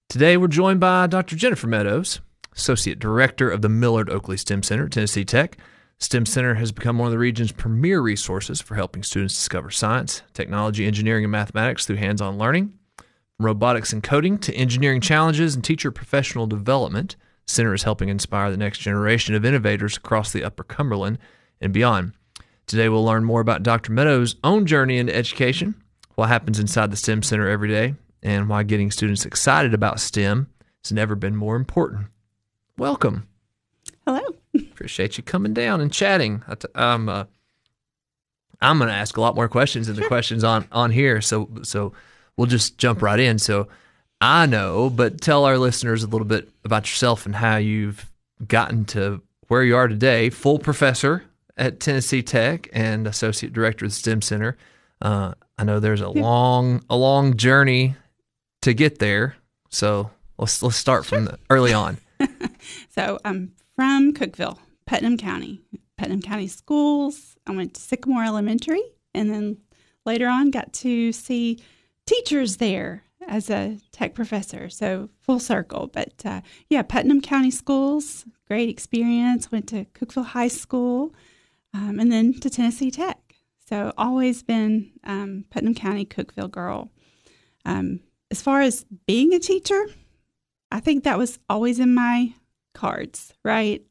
Today, we're joined by Dr. Jennifer Meadows, Associate Director of the Millard Oakley STEM Center at Tennessee Tech. STEM Center has become one of the region's premier resources for helping students discover science, technology, engineering, and mathematics through hands-on learning. From robotics and coding to engineering challenges and teacher professional development, the center is helping inspire the next generation of innovators across the Upper Cumberland and beyond. Today, we'll learn more about Dr. Meadows' own journey into education, what happens inside the STEM Center every day, and why getting students excited about STEM has never been more important. Welcome. Hello. Appreciate you coming down and chatting. I'm going to ask a lot more questions than the questions on here, so we'll just jump right in. So I know, but tell our listeners a little bit about yourself and how you've gotten to where you are today, full professor at Tennessee Tech and Associate Director of the STEM Center. I know there's a long journey to get there, so let's start from early on. So I'm from Cookeville, Putnam County Schools. I went to Sycamore Elementary, and then later on got to see teachers there as a tech professor, so full circle. But Putnam County Schools, great experience. Went to Cookeville High School, and then to Tennessee Tech. So always been Putnam County, Cookeville girl. As far as being a teacher, I think that was always in my cards, right?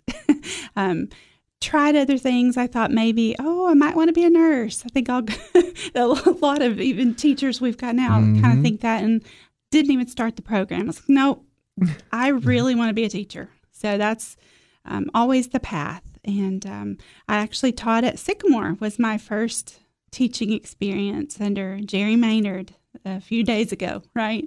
Tried other things. I thought maybe, I might want to be a nurse. I think a lot of even teachers we've got now kind of think that, and didn't even start the program. I was like, no, I really want to be a teacher. So that's always the path. And I actually taught at Sycamore, was my first teaching experience under Jerry Maynard a few days ago, right?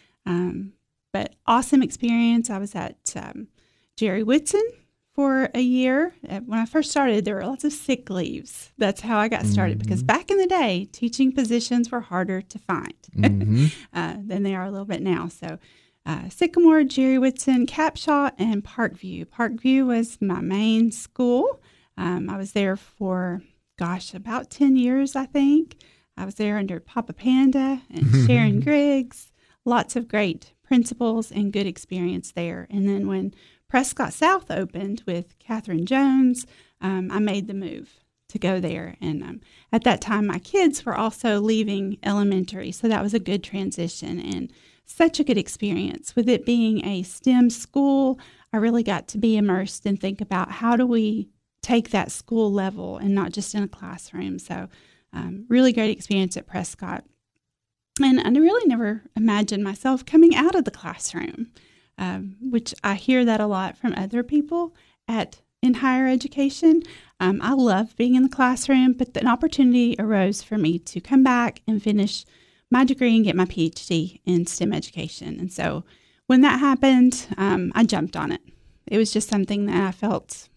But awesome experience. I was at Jerry Whitson for a year. When I first started, there were lots of sick leaves. That's how I got started, because back in the day, teaching positions were harder to find than they are a little bit now. So Sycamore, Jerry Whitson, Capshaw, and Parkview. Parkview was my main school. I was there for, about 10 years, I think. I was there under Papa Panda and Sharon Griggs. Lots of great principals and good experience there. And then when Prescott South opened with Catherine Jones, I made the move to go there. And at that time, my kids were also leaving elementary, so that was a good transition and such a good experience. With it being a STEM school, I really got to be immersed and think about how do we take that school level and not just in a classroom. So really great experience at Prescott. And I really never imagined myself coming out of the classroom, which I hear that a lot from other people in higher education. I love being in the classroom, but an opportunity arose for me to come back and finish my degree and get my PhD in STEM education. And so when that happened, I jumped on it. It was just something that I felt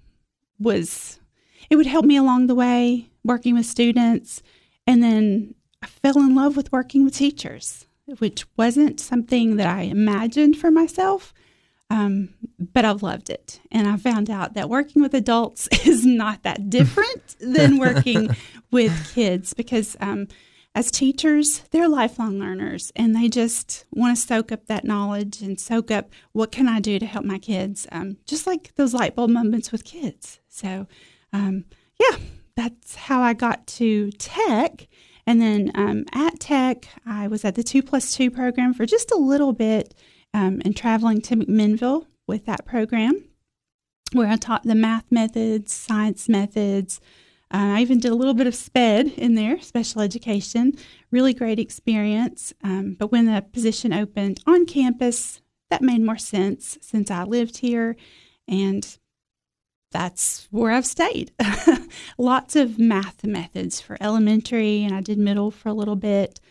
it would help me along the way, working with students. And then I fell in love with working with teachers, which wasn't something that I imagined for myself, but I've loved it. And I found out that working with adults is not that different than working with kids, because as teachers, they're lifelong learners, and they just want to soak up that knowledge and soak up what can I do to help my kids, just like those light bulb moments with kids. So, that's how I got to Tech. And then at Tech, I was at the 2+2 program for just a little bit and traveling to McMinnville with that program, where I taught the math methods, science methods. I even did a little bit of SPED in there, special education. Really great experience. But when the position opened on campus, that made more sense since I lived here. And that's where I've stayed. Lots of math methods for elementary, and I did middle for a little bit.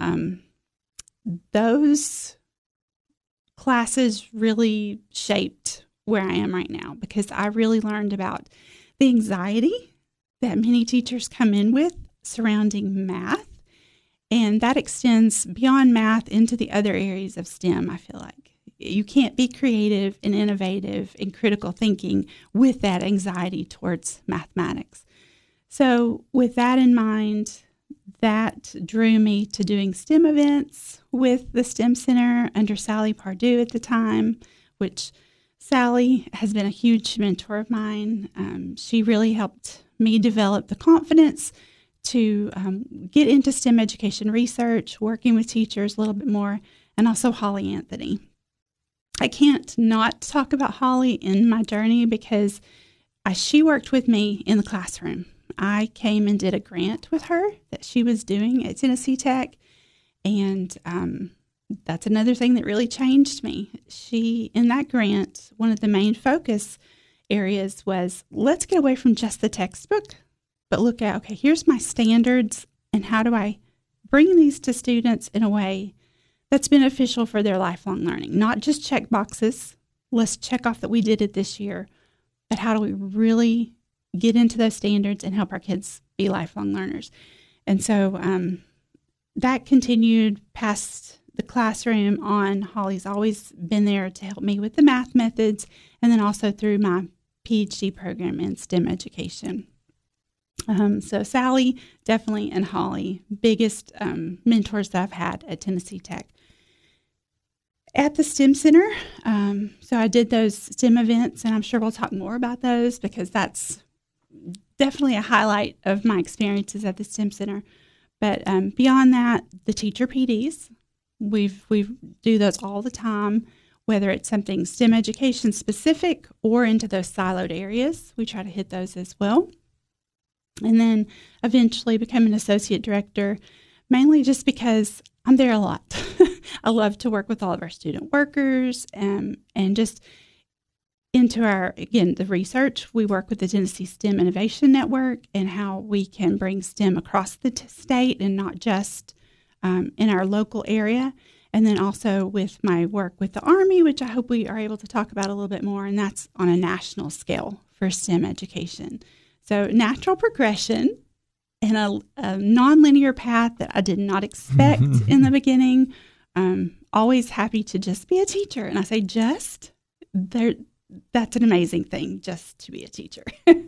Those classes really shaped where I am right now, because I really learned about the anxiety that many teachers come in with surrounding math. And that extends beyond math into the other areas of STEM, I feel like. You can't be creative and innovative and critical thinking with that anxiety towards mathematics. So with that in mind, that drew me to doing STEM events with the STEM Center under Sally Pardue at the time, which Sally has been a huge mentor of mine. She really helped me develop the confidence to get into STEM education research, working with teachers a little bit more, and also Holly Anthony. I can't not talk about Holly in my journey because she worked with me in the classroom. I came and did a grant with her that she was doing at Tennessee Tech, and that's another thing that really changed me. In that grant, one of the main focus areas was, let's get away from just the textbook, but look at, okay, here's my standards, and how do I bring these to students in a way that's beneficial for their lifelong learning? Not just check boxes. Let's check off that we did it this year, but how do we really get into those standards and help our kids be lifelong learners? And so that continued past the classroom on. Holly's always been there to help me with the math methods, and then also through my PhD program in STEM education. So Sally, definitely, and Holly, biggest mentors that I've had at Tennessee Tech. At the STEM Center, so I did those STEM events, and I'm sure we'll talk more about those because that's definitely a highlight of my experiences at the STEM Center. But beyond that, the teacher PDs, we do those all the time, whether it's something STEM education specific or into those siloed areas. We try to hit those as well. And then eventually become an associate director, mainly just because I'm there a lot. I love to work with all of our student workers and just into the research. We work with the Tennessee STEM Innovation Network and how we can bring STEM across the state and not just in our local area. And then also with my work with the Army, which I hope we are able to talk about a little bit more, and that's on a national scale for STEM education. So natural progression and a nonlinear path that I did not expect in the beginning. Always happy to just be a teacher. And I say just, that's an amazing thing, just to be a teacher.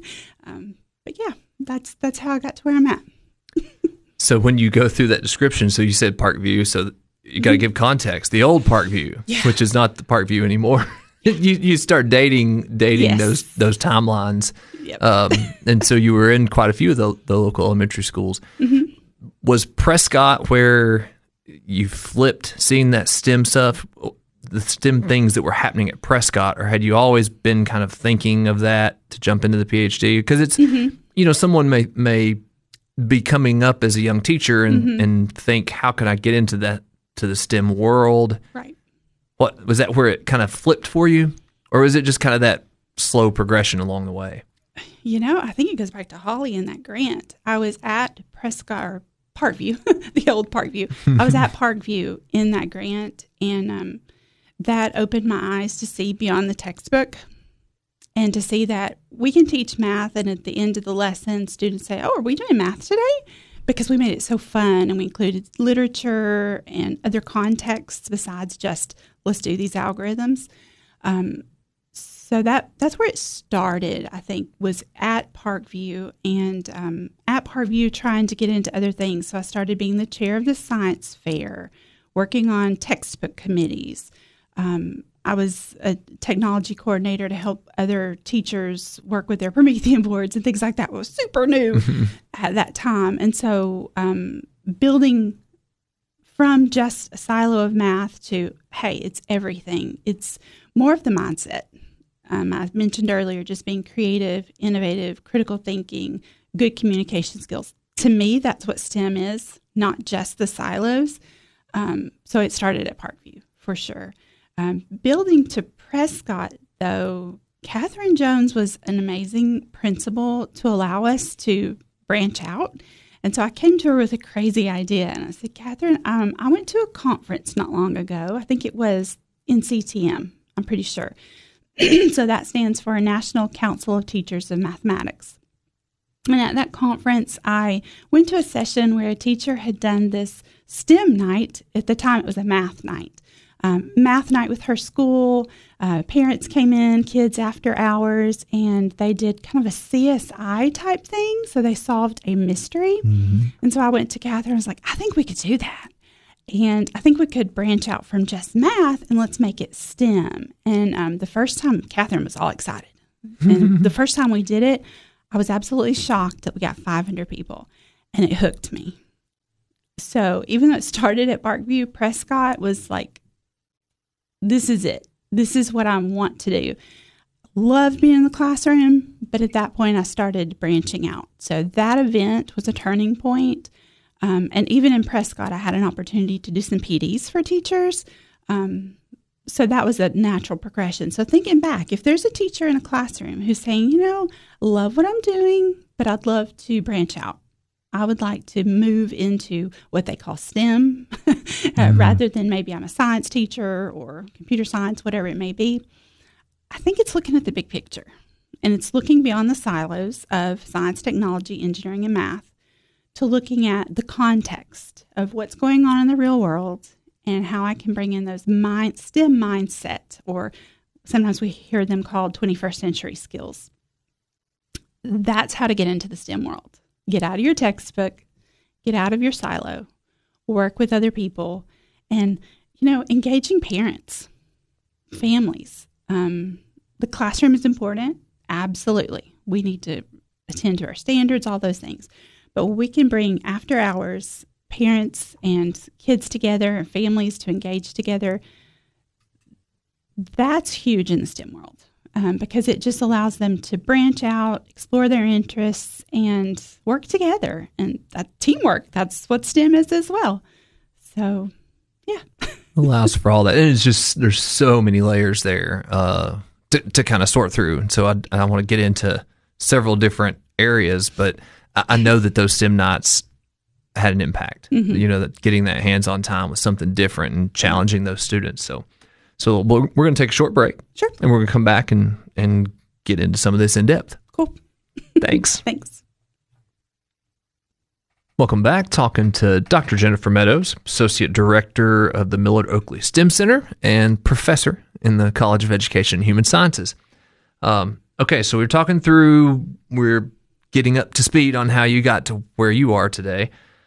But yeah, that's how I got to where I'm at. So when you go through that description, so you said Parkview, so you got to give context. The old Parkview, which is not the Parkview anymore. You start dating yes. those timelines. Yep. And so you were in quite a few of the local elementary schools. Mm-hmm. Was Prescott where you flipped seeing that STEM stuff, the STEM things that were happening at Prescott, or had you always been kind of thinking of that to jump into the PhD? Because it's, someone may be coming up as a young teacher and think, how can I get into the STEM world? Right. What was that where it kind of flipped for you, or was it just kind of that slow progression along the way? I think it goes back to Holly and that grant. I was at Prescott or Parkview, the old Parkview. I was at Parkview in that grant, and that opened my eyes to see beyond the textbook and to see that we can teach math, and at the end of the lesson, students say, "Oh, are we doing math today?" Because we made it so fun, and we included literature and other contexts besides just, let's do these algorithms. So that's where it started, I think, was at Parkview, and at Parkview trying to get into other things. So I started being the chair of the science fair, working on textbook committees. I was a technology coordinator to help other teachers work with their Promethean boards and things like that. It was super new at that time. And so building from just a silo of math to, hey, it's everything. It's more of the mindset. I mentioned earlier, just being creative, innovative, critical thinking, good communication skills. To me, that's what STEM is, not just the silos. So it started at Parkview, for sure. Building to Prescott, though, Catherine Jones was an amazing principal to allow us to branch out. And so I came to her with a crazy idea, and I said, Catherine, I went to a conference not long ago. I think it was NCTM, I'm pretty sure. So that stands for National Council of Teachers of Mathematics. And at that conference, I went to a session where a teacher had done this STEM night. At the time, it was a math night. math night with her school. Parents came in, kids after hours, and they did kind of a CSI type thing. So they solved a mystery. Mm-hmm. And so I went to Catherine and was like, I think we could do that. And I think we could branch out from just math and let's make it STEM. And the first time, Catherine was all excited. And the first time we did it, I was absolutely shocked that we got 500 people. And it hooked me. So even though it started at Parkview, Prescott was like, this is it. This is what I want to do. Love being in the classroom, but at that point I started branching out. So that event was a turning point. And even in Prescott, I had an opportunity to do some PDs for teachers. So that was a natural progression. So thinking back, if there's a teacher in a classroom who's saying, love what I'm doing, but I'd love to branch out. I would like to move into what they call STEM, rather than maybe I'm a science teacher or computer science, whatever it may be. I think it's looking at the big picture, and it's looking beyond the silos of science, technology, engineering, and math to looking at the context of what's going on in the real world and how I can bring in those STEM mindset, or sometimes we hear them called 21st century skills. That's how to get into the STEM world. Get out of your textbook, get out of your silo, work with other people, and, engaging parents, families. The classroom is important. Absolutely. We need to attend to our standards, all those things. But we can bring after hours parents and kids together and families to engage together. That's huge in the STEM world. Because it just allows them to branch out, explore their interests, and work together. And that teamwork, that's what STEM is as well. So, yeah. Allows for all that. And it's just, there's so many layers there to kind of sort through. And so I want to get into several different areas, but I know that those STEM nights had an impact. Mm-hmm. That getting that hands-on time was something different and challenging those students. So we're going to take a short break. Sure. And we're going to come back and get into some of this in depth. Cool. Thanks. Thanks. Welcome back. Talking to Dr. Jennifer Meadows, Associate Director of the Millard Oakley STEM Center and Professor in the College of Education and Human Sciences. Okay, so we're getting up to speed on how you got to where you are today.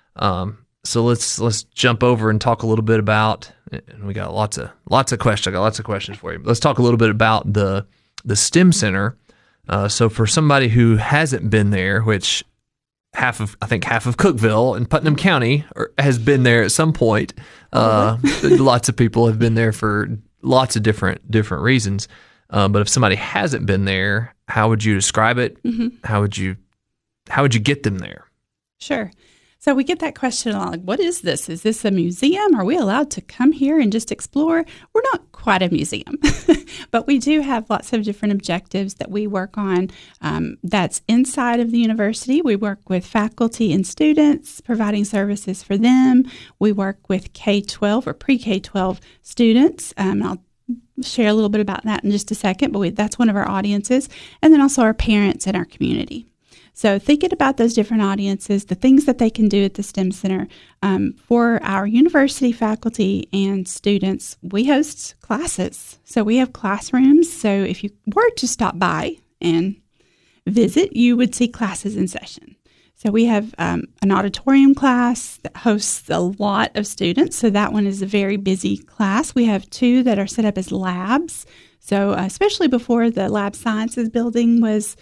So let's jump over and talk a little bit about, and we got lots of questions. I got lots of questions for you. Let's talk a little bit about the STEM Center. So for somebody who hasn't been there, which half of Cookeville and Putnam County has been there at some point. Lots of people have been there for lots of different reasons. But if somebody hasn't been there, how would you describe it? Mm-hmm. How would you get them there? Sure. So we get that question a lot, like, what is this? Is this a museum? Are we allowed to come here and just explore? We're not quite a museum, but we do have lots of different objectives that we work on. That's inside of the university. We work with faculty and students, providing services for them. We work with K-12 or pre-K-12 students. I'll share a little bit about that in just a second, but that's one of our audiences. And then also our parents and our community. So thinking about those different audiences, the things that they can do at the STEM Center, for our university faculty and students, we host classes. So we have classrooms. So if you were to stop by and visit, you would see classes in session. So we have an auditorium class that hosts a lot of students. So that one is a very busy class. We have 2 that are set up as labs. So especially before the Lab Sciences building was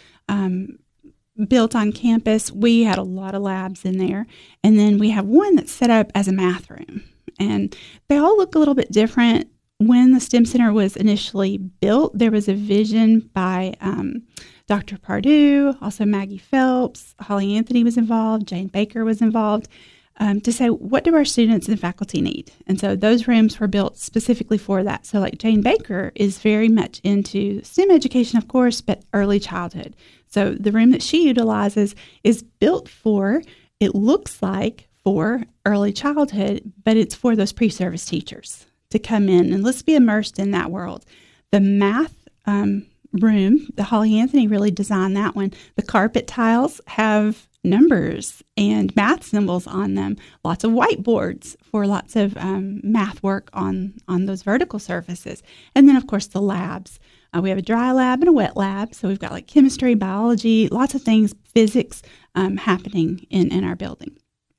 built on campus, we had a lot of labs in there. And then we have one that's set up as a math room. And they all look a little bit different. When the STEM Center was initially built, there was a vision by Dr. Pardue, also Maggie Phelps, Holly Anthony was involved, Jane Baker was involved, to say, what do our students and faculty need? And so those rooms were built specifically for that. So like Jane Baker is very much into STEM education, of course, but early childhood. So the room that she utilizes is built for, it looks like, for early childhood, but it's for those pre-service teachers to come in and let's be immersed in that world. The math room, the Holly Anthony really designed that one. The carpet tiles have numbers and math symbols on them. Lots of whiteboards for lots of math work on those vertical surfaces. And then, of course, the labs. We have a dry lab and a wet lab. So we've got like chemistry, biology, lots of things, physics happening in our building.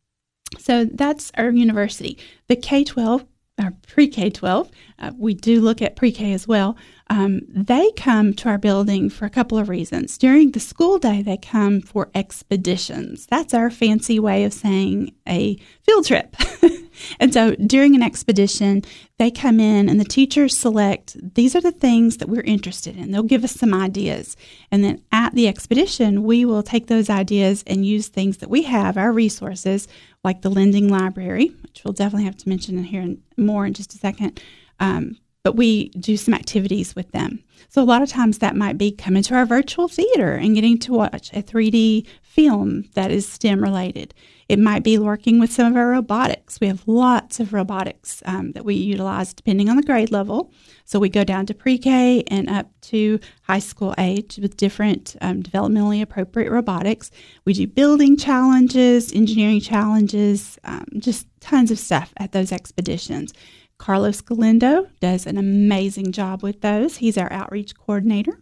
So that's our university. The K-12, or pre-K-12, we do look at pre-K as well. They come to our building for a couple of reasons. During the school day, they come for expeditions. That's our fancy way of saying a field trip. And so during an expedition, they come in and the teachers select, these are the things that we're interested in. They'll give us some ideas. And then at the expedition, we will take those ideas and use things that we have, our resources, like the lending library, which we'll definitely have to mention in here more in just a second. But we do some activities with them. So a lot of times that might be coming to our virtual theater and getting to watch a 3D film that is STEM related. It might be working with some of our robotics. We have lots of robotics that we utilize depending on the grade level. So we go down to pre-K and up to high school age with different developmentally appropriate robotics. We do building challenges, engineering challenges, just tons of stuff at those expeditions. Carlos Galindo does an amazing job with those. He's our outreach coordinator.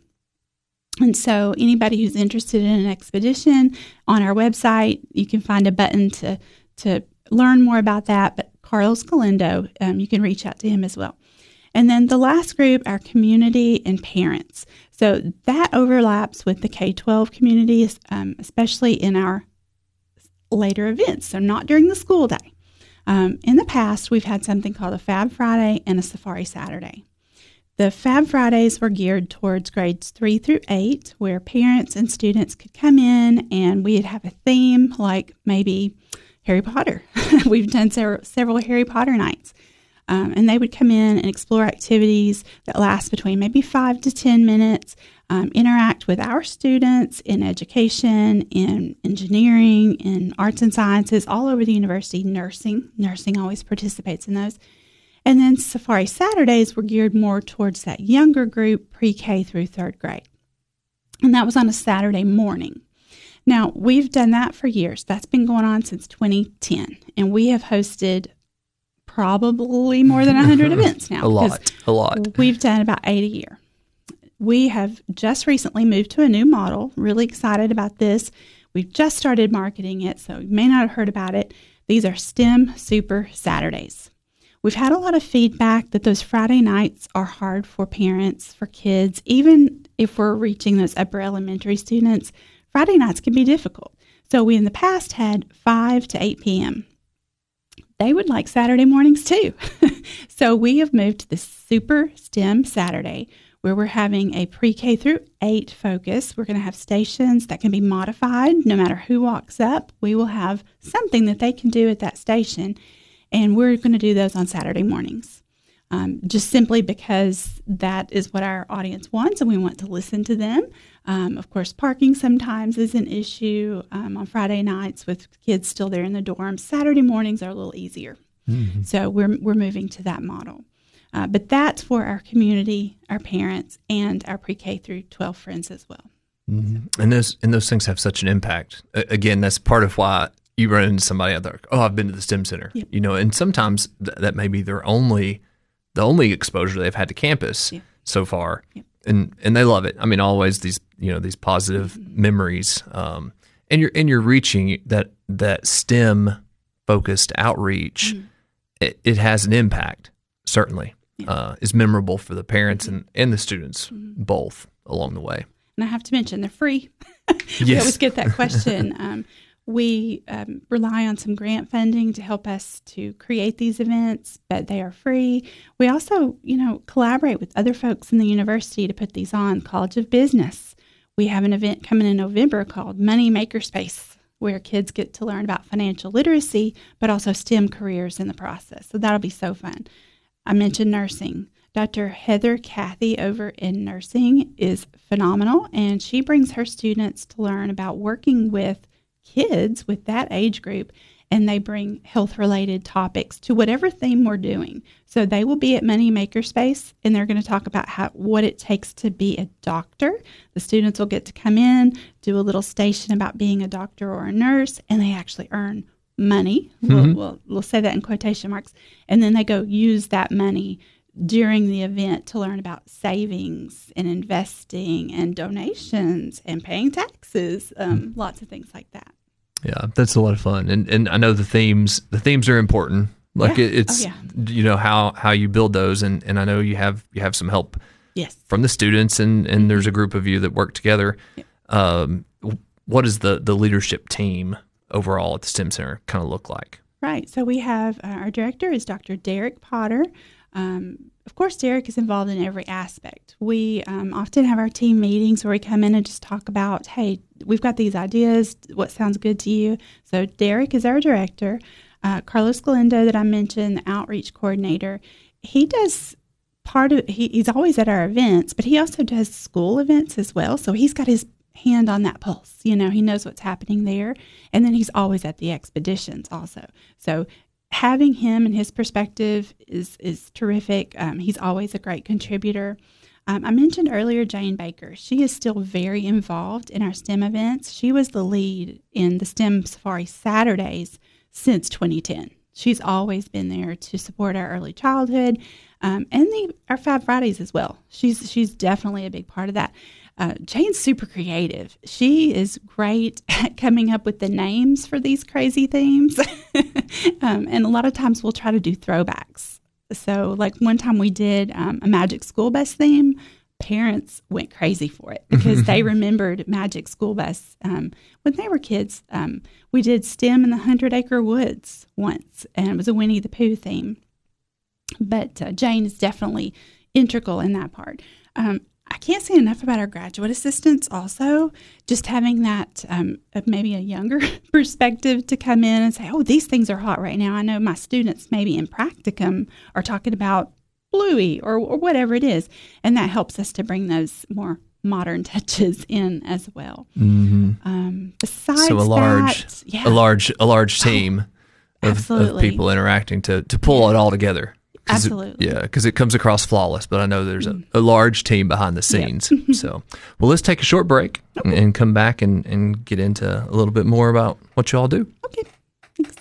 And so anybody who's interested in an expedition, on our website, you can find a button to learn more about that. But Carlos Galindo, you can reach out to him as well. And then the last group, our community and parents. So that overlaps with the K-12 community, especially in our later events, so not during the school day. In the past, we've had something called a Fab Friday and a Safari Saturday. The Fab Fridays were geared towards grades 3 through 8, where parents and students could come in and we'd have a theme like maybe Harry Potter. We've done several Harry Potter nights. And they would come in and explore activities that last between maybe 5 to 10 minutes, interact with our students in education, in engineering, in arts and sciences, all over the university, nursing. Nursing always participates in those. And then Safari Saturdays were geared more towards that younger group, pre-K through third grade. And that was on a Saturday morning. Now, we've done that for years. That's been going on since 2010. And we have hosted probably more than 100 events now. A lot. We've done about 8 a year. We have just recently moved to a new model. Really excited about this. We've just started marketing it, so you may not have heard about it. These are STEM Super Saturdays. We've had a lot of feedback that those Friday nights are hard for parents, for kids. Even if we're reaching those upper elementary students, Friday nights can be difficult. So we in the past had 5 to 8 p.m. They would like Saturday mornings too. So we have moved to the Super STEM Saturday, where we're having a pre-K through 8 focus. We're going to have stations that can be modified no matter who walks up. We will have something that they can do at that station, and we're going to do those on Saturday mornings, just simply because that is what our audience wants, and we want to listen to them. Of course, parking sometimes is an issue on Friday nights with kids still there in the dorms. Saturday mornings are a little easier. Mm-hmm. So we're moving to that model. But that's for our community, our parents, and our pre-K through 12 friends as well. Mm-hmm. And those things have such an impact. Again, that's part of why you run into somebody out there. Oh, I've been to the STEM Center. Yep. And sometimes that may be the only exposure they've had to campus so far. Yep. And they love it. I mean, always these positive memories. And you're reaching that STEM focused outreach. Mm-hmm. It has an impact, certainly. Is memorable for the parents and the students both along the way. And I have to mention, they're free. Yes. We always get that question. We rely on some grant funding to help us to create these events, but they are free. We also, collaborate with other folks in the university to put these on. College of Business. We have an event coming in November called Money Makerspace, where kids get to learn about financial literacy, but also STEM careers in the process. So that'll be so fun. I mentioned nursing. Dr. Heather Cathy over in nursing is phenomenal, and she brings her students to learn about working with kids with that age group and they bring health-related topics to whatever theme we're doing. So they will be at Money Makerspace, and they're going to talk about what it takes to be a doctor. The students will get to come in, do a little station about being a doctor or a nurse, and they actually earn money. We'll say that in quotation marks. And then they go use that money during the event to learn about savings and investing and donations and paying taxes, lots of things like that. Yeah, that's a lot of fun. And I know the themes are important. Like it's how you build those, and I know you have some help from the students, and there's a group of you that work together. What does the leadership team overall at the STEM Center kind of look like? Right. So we have our director is Dr. Derek Potter. Of course, Derek is involved in every aspect. We often have our team meetings where we come in and just talk about, hey, we've got these ideas. What sounds good to you? So Derek is our director. Carlos Galindo that I mentioned, the outreach coordinator, he does he's always at our events, but he also does school events as well. So he's got his hand on that pulse. He knows what's happening there. And then he's always at the expeditions also. So having him and his perspective is terrific. He's always a great contributor. I mentioned earlier Jane Baker. She is still very involved in our STEM events. She was the lead in the STEM Safari Saturdays since 2010. She's always been there to support our early childhood and our Fab Fridays as well. She's definitely a big part of that. Jane's super creative. She is great at coming up with the names for these crazy themes. And a lot of times we'll try to do throwbacks. So like one time we did a Magic School Bus theme. Parents went crazy for it because they remembered Magic School Bus when they were kids. We did STEM in the 100 Acre Woods once, and it was a Winnie the Pooh theme. But Jane is definitely integral in that part. I can't say enough about our graduate assistants also, just having that maybe a younger perspective to come in and say, oh, these things are hot right now. I know my students maybe in practicum are talking about Bluey or whatever it is, and that helps us to bring those more modern touches in as well. Besides so a large team of people interacting to pull it all together. Absolutely. Because it comes across flawless, but I know there's a large team behind the scenes. So, well, let's take a short break and come back and get into a little bit more about what you all do. Okay, thanks.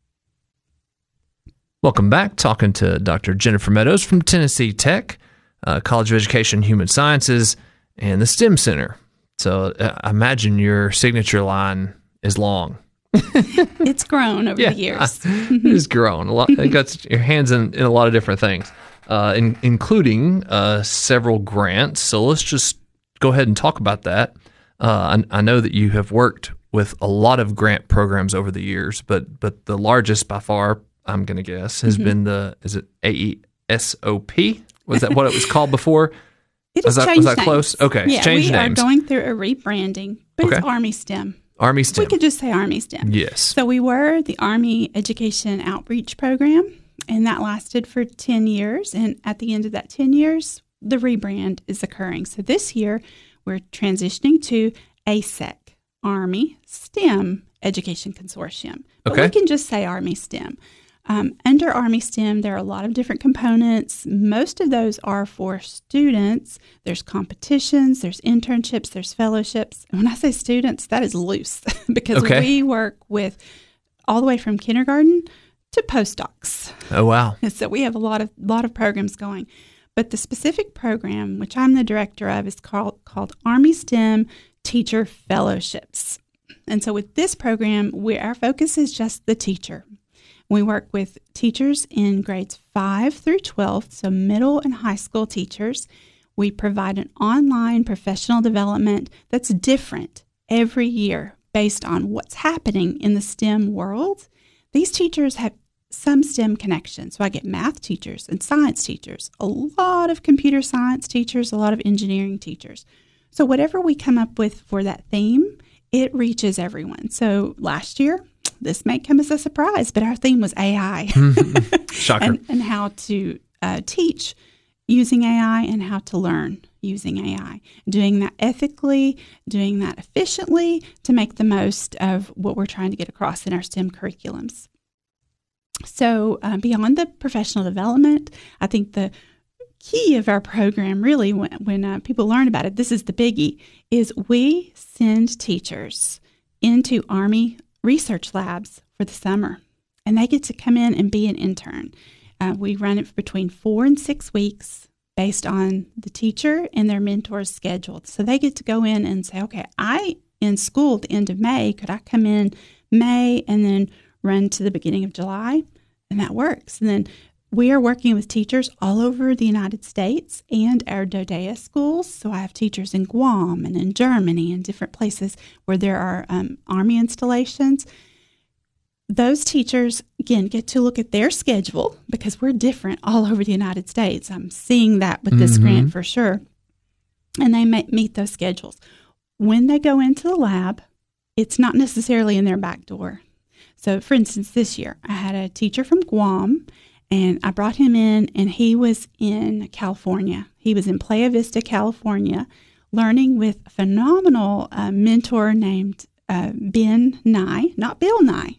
Welcome back. Talking to Dr. Jennifer Meadows from Tennessee Tech, College of Education, Human Sciences, and the STEM Center. So I imagine your signature line is long. It's grown over the years. It's grown a lot. It got your hands in a lot of different things, including several grants. So let's just go ahead and talk about that. I know that you have worked with a lot of grant programs over the years, but the largest by far, I'm going to guess, has been is it AESOP? Was that what it was called before? It is was that close? Okay, yeah, it's changed names. We are going through a rebranding, but it's Army STEM. Army STEM. We could just say Army STEM. Yes. So we were the Army Education Outreach Program, and that lasted for 10 years. And at the end of that 10 years, the rebrand is occurring. So this year, we're transitioning to ASEC, Army STEM Education Consortium. But we can just say Army STEM. Under Army STEM, there are a lot of different components. Most of those are for students. There's competitions, there's internships, there's fellowships. And when I say students, that is loose because we work with all the way from kindergarten to postdocs. Oh, wow. So we have a lot of programs going. But the specific program, which I'm the director of, is called Army STEM Teacher Fellowships. And so with this program, our focus is just the teacher. We work with teachers in grades 5 through 12, so middle and high school teachers. We provide an online professional development that's different every year based on what's happening in the STEM world. These teachers have some STEM connections. So I get math teachers and science teachers, a lot of computer science teachers, a lot of engineering teachers. So whatever we come up with for that theme, it reaches everyone. So last year, this may come as a surprise, but our theme was AI. Shocker. and how to teach using AI and how to learn using AI. Doing that ethically, doing that efficiently to make the most of what we're trying to get across in our STEM curriculums. So beyond the professional development, I think the key of our program really when people learn about it, this is the biggie, is we send teachers into Army research labs for the summer. And they get to come in and be an intern. We run it for between 4 and 6 weeks based on the teacher and their mentor's schedule. So they get to go in and say, okay, in school at the end of May, could I come in May and then run to the beginning of July? And that works. And then we are working with teachers all over the United States and our DODEA schools. So I have teachers in Guam and in Germany and different places where there are Army installations. Those teachers, again, get to look at their schedule because we're different all over the United States. I'm seeing that with this grant for sure. And they meet those schedules. When they go into the lab, it's not necessarily in their back door. So, for instance, this year, I had a teacher from Guam, and I brought him in, and he was in California. He was in Playa Vista, California, learning with a phenomenal mentor named Ben Nye, not Bill Nye,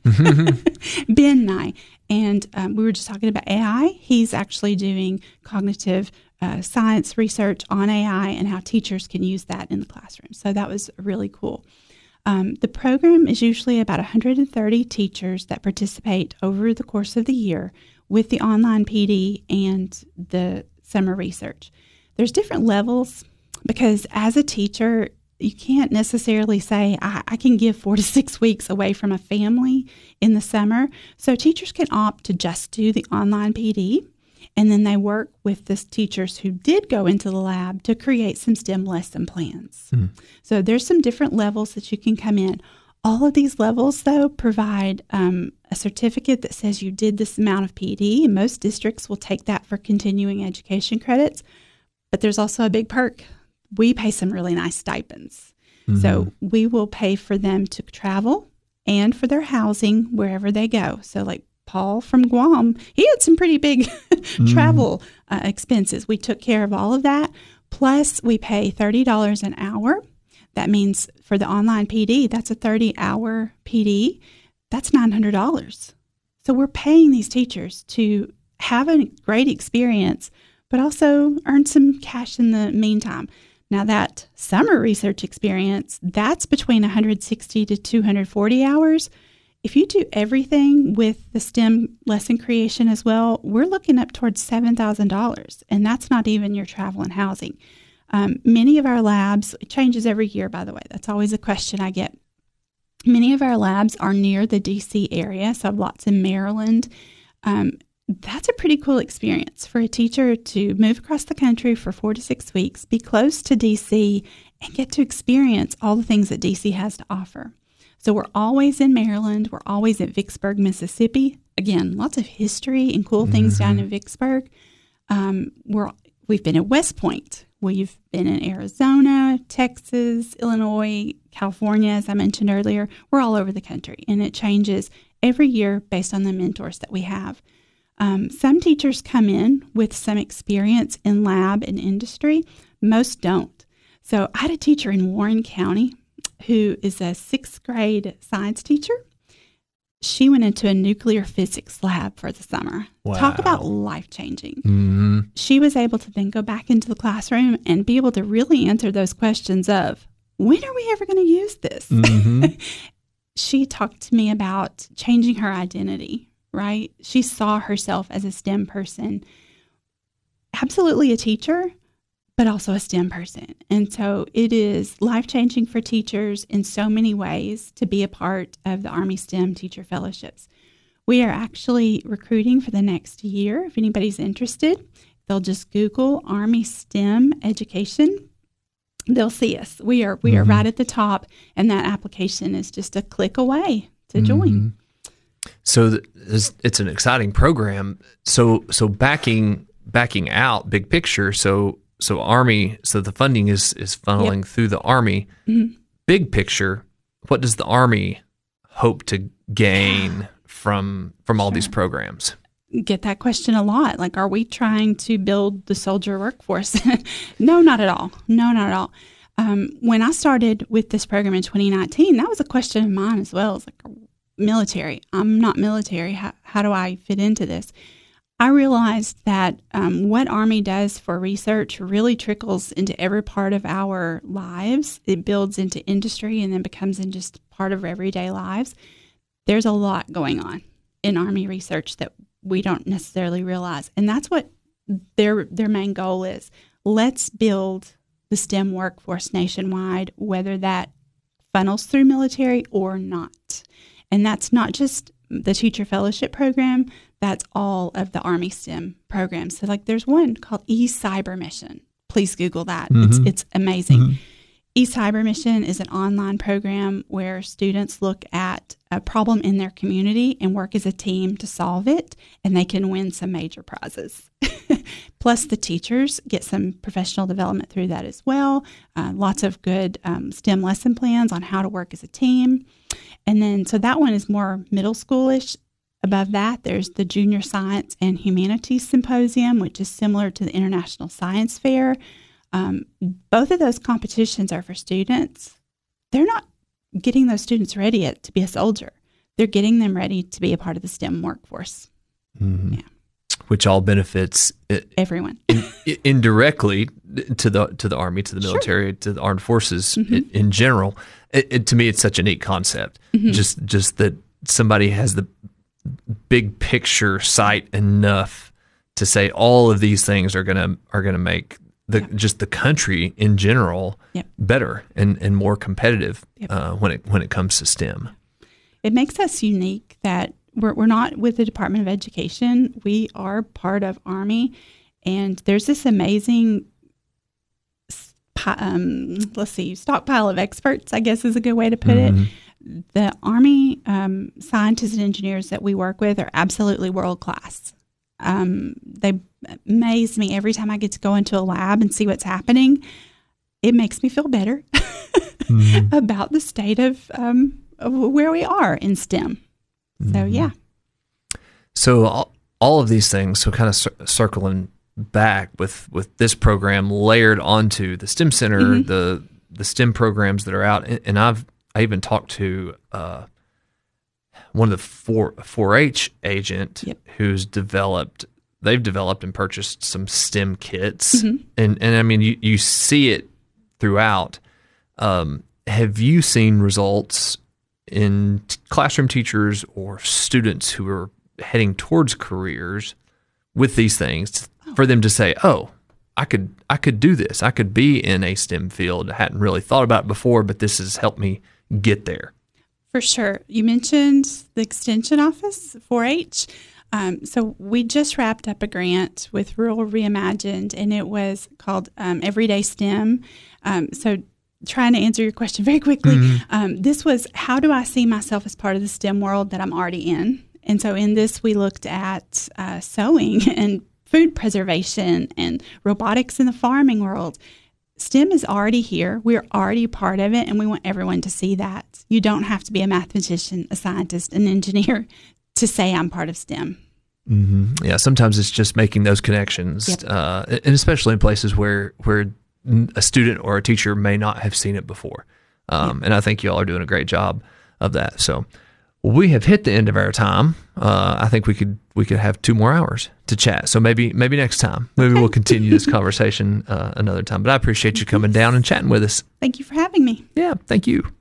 Ben Nye. And we were just talking about AI. He's actually doing cognitive science research on AI and how teachers can use that in the classroom. So that was really cool. The program is usually about 130 teachers that participate over the course of the year with the online PD and the summer research. There's different levels because as a teacher, you can't necessarily say, I can give 4 to 6 weeks away from a family in the summer. So teachers can opt to just do the online PD, and then they work with the teachers who did go into the lab to create some STEM lesson plans. So there's some different levels that you can come in. All of these levels, though, provide a certificate that says you did this amount of PD, and most districts will take that for continuing education credits. But there's also a big perk. We pay some really nice stipends. So we will pay for them to travel and for their housing wherever they go. So like Paul from Guam, he had some pretty big travel expenses. We took care of all of that. Plus, we pay $30 an hour. That means for the online PD, that's a 30-hour PD. That's $900. So we're paying these teachers to have a great experience, but also earn some cash in the meantime. Now, that summer research experience, that's between 160 to 240 hours. If you do everything with the STEM lesson creation as well, we're looking up towards $7,000, and that's not even your travel and housing. Many of our labs, it changes every year, by the way. That's always a question I get. Many of our labs are near the D.C. area, so I have lots in Maryland. That's a pretty cool experience for a teacher to move across the country for 4 to 6 weeks, be close to D.C., and get to experience all the things that D.C. has to offer. So we're always in Maryland. We're always at Vicksburg, Mississippi. Again, lots of history and cool things down in Vicksburg. We've been at West Point. We've been in Arizona, Texas, Illinois, California, as I mentioned earlier. We're all over the country, and it changes every year based on the mentors that we have. Some teachers come in with some experience in lab and industry. Most don't. So I had a teacher in Warren County who is a 6th grade science teacher. She went into a nuclear physics lab for the summer. Wow. Talk about life-changing. She was able to then go back into the classroom and be able to really answer those questions of, when are we ever going to use this? She talked to me about changing her identity, right? She saw herself as a STEM person, absolutely a teacher, but also a STEM person. And so it is life-changing for teachers in so many ways to be a part of the Army STEM Teacher Fellowships. We are actually recruiting for the next year. If anybody's interested, they'll just Google Army STEM Education. They'll see us. We are right at the top, and that application is just a click away to join. So it's an exciting program. So backing out, big picture. So Army, so the funding is funneling through the Army. Big picture, what does the Army hope to gain from all these programs? get that question a lot. Like, are we trying to build the soldier workforce? No, not at all. No, not at all. When I started with this program in 2019, that was a question of mine as well. It's like, military. I'm not military. How do I fit into this? I realized that what Army does for research really trickles into every part of our lives. It builds into industry and then becomes in just part of everyday lives. There's a lot going on in Army research that we don't necessarily realize. And that's what their main goal is. Let's build the STEM workforce nationwide, whether that funnels through military or not. And that's not just the teacher fellowship program, that's all of the Army STEM programs. So like there's one called eCyber Mission. Please Google that. Mm-hmm. It's amazing. Mm-hmm. eCyber Mission is an online program where students look at a problem in their community and work as a team to solve it, and they can win some major prizes. Plus, the teachers get some professional development through that as well. Lots of good STEM lesson plans on how to work as a team. And then, so that one is more middle schoolish. Above that, there's the Junior Science and Humanities Symposium, which is similar to the International Science Fair. Both of those competitions are for students. They're not getting those students ready to be a soldier. They're getting them ready to be a part of the STEM workforce. Mm-hmm. Yeah. Which all benefits everyone indirectly to the Army, to the military, sure. to the armed forces mm-hmm. in general. To me, it's such a neat concept. Mm-hmm. Just that somebody has the big picture sight enough to say all of these things are gonna make just the country in general better and more competitive when it comes to STEM. It makes us unique that we're not with the Department of Education. We are part of Army, and there's this amazing stockpile of experts, I guess is a good way to put mm-hmm. it. The Army scientists and engineers that we work with are absolutely world class. They amaze me every time I get to go into a lab and see what's happening. It makes me feel better mm-hmm. about the state of where we are in STEM. Mm-hmm. So, yeah. So all of these things, so kind of circling back with this program layered onto the STEM Center, mm-hmm. the STEM programs that are out, and I even talked to one of the 4-H agent who's they've developed and purchased some STEM kits, mm-hmm. and I mean you see it throughout. Have you seen results in classroom teachers or students who are heading towards careers with these things for them to say, oh, I could do this. I could be in a STEM field. I hadn't really thought about it before, but this has helped me get there. For sure. You mentioned the Extension Office, 4-H. So we just wrapped up a grant with Rural Reimagined, and it was called Everyday STEM. So trying to answer your question very quickly, mm-hmm. This was, how do I see myself as part of the STEM world that I'm already in? And so in this, we looked at sewing and food preservation and robotics in the farming world. STEM is already here. We're already part of it, and we want everyone to see that. You don't have to be a mathematician, a scientist, an engineer to say I'm part of STEM. Mm-hmm. Yeah, sometimes it's just making those connections, and especially in places where a student or a teacher may not have seen it before. And I think you all are doing a great job of that. So we have hit the end of our time. I think we could have 2 more hours to chat. So maybe next time. Maybe we'll continue this conversation another time. But I appreciate you coming down and chatting with us. Thank you for having me. Yeah, thank you.